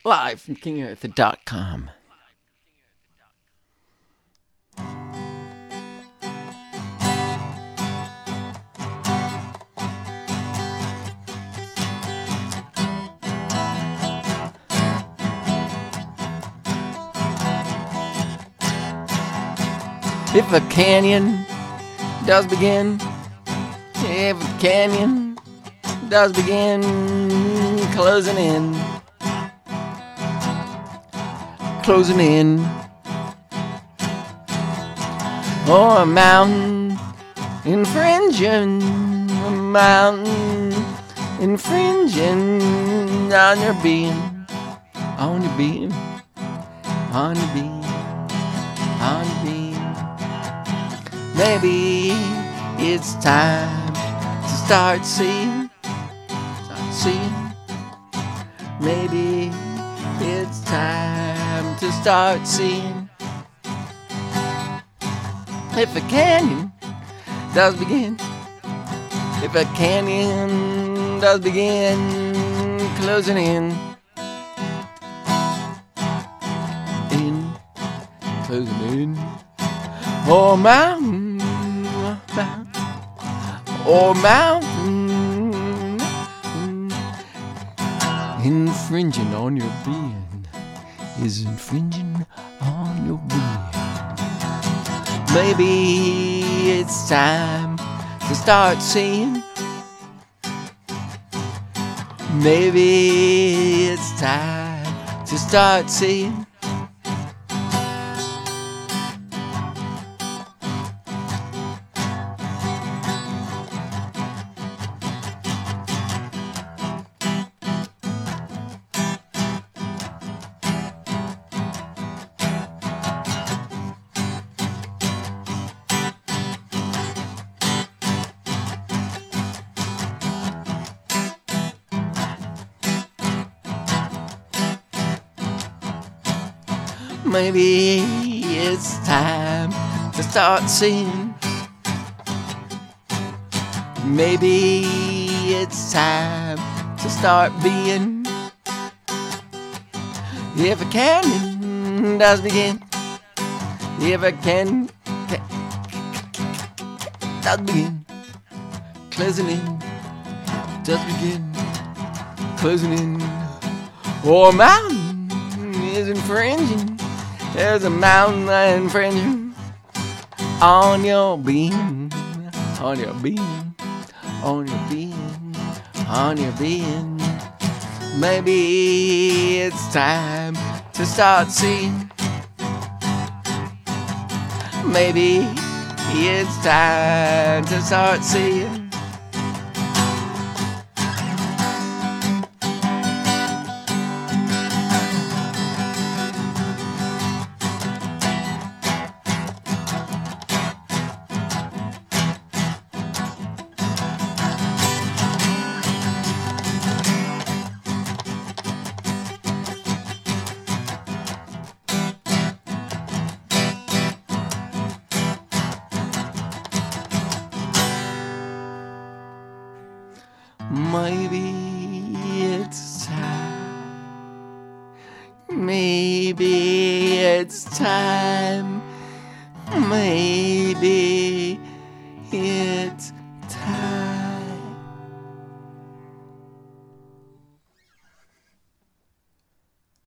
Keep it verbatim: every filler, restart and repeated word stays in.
live from king arthur dot com. If a canyon does begin, if a canyon does begin closing in, closing in, or a mountain infringing, a mountain infringing on your being, on your being, on your being, on your being. Maybe it's time to start seeing, start seeing. Maybe it's time to start seeing. If a canyon does begin, if a canyon does begin closing in, in, closing in, or mountain, mountain, or mountain, infringing on your being, is infringing on your being. Maybe it's time to start seeing. Maybe it's time to start seeing. Maybe it's time to start seeing. Maybe it's time to start being. If a canyon does begin, if a can, can does begin, closing in, does begin, closing in, or a mountain is infringing. There's a mountain infringing on your being, on your being, on your being, on your being. Maybe it's time to start seeing. Maybe it's time to start seeing. Maybe it's time. Maybe it's time. Maybe